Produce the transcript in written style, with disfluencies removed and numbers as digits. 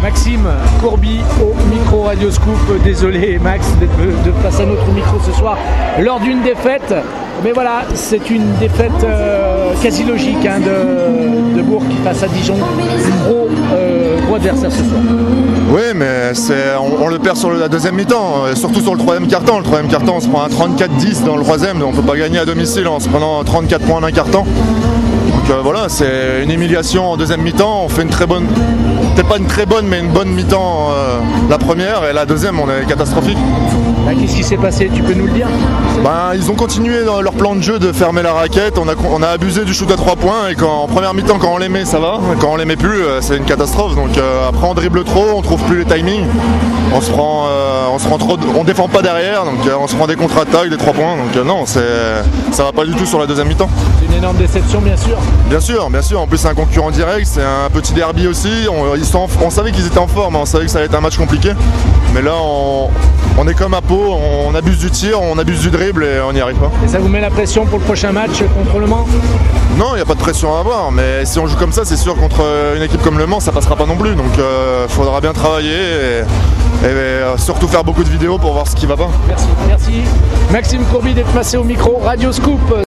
Maxime Courby au micro Radio Scoop. Désolé Max de passer à notre micro ce soir lors d'une défaite. Mais voilà, c'est une défaite quasi logique de Bourg qui passe à Dijon. Gros adversaire ce soir. Oui, mais on le perd sur la deuxième mi-temps, surtout sur le troisième quart-temps. Le troisième quart-temps, on se prend un 34-10 dans le troisième, donc on ne peut pas gagner à domicile en se prenant 34 points d'un quart-temps. Donc voilà, c'est une humiliation en deuxième mi-temps. On fait une très bonne, peut-être pas une très bonne, mais une bonne mi-temps la première, et la deuxième, on est catastrophique. Qu'est-ce qui s'est passé? Tu peux nous le dire? Ils ont continué dans leur plan de jeu de fermer la raquette. On a abusé du shoot à 3 points, et en première mi-temps, quand on les met, ça va. Quand on les met plus, c'est une catastrophe. Donc après, on dribble trop, on trouve plus les timings. On défend pas derrière, donc on se prend des contre-attaques, des 3 points. Donc non, ça va pas du tout sur la deuxième mi-temps. C'est une énorme déception, bien sûr. Bien sûr. En plus, c'est un concurrent direct, c'est un petit derby aussi. On savait qu'ils étaient en forme, on savait que ça allait être un match compliqué. Mais là, on est comme à Pau, on abuse du tir, on abuse du dribble et on n'y arrive pas. Et ça vous met la pression pour le prochain match contre Le Mans? Non, il n'y a pas de pression à avoir, mais si on joue comme ça, c'est sûr contre une équipe comme Le Mans, ça passera pas non plus. Donc il faudra bien travailler et surtout faire beaucoup de vidéos pour voir ce qui va pas. Merci. Maxime Courby d'être passé au micro Radio Scoop.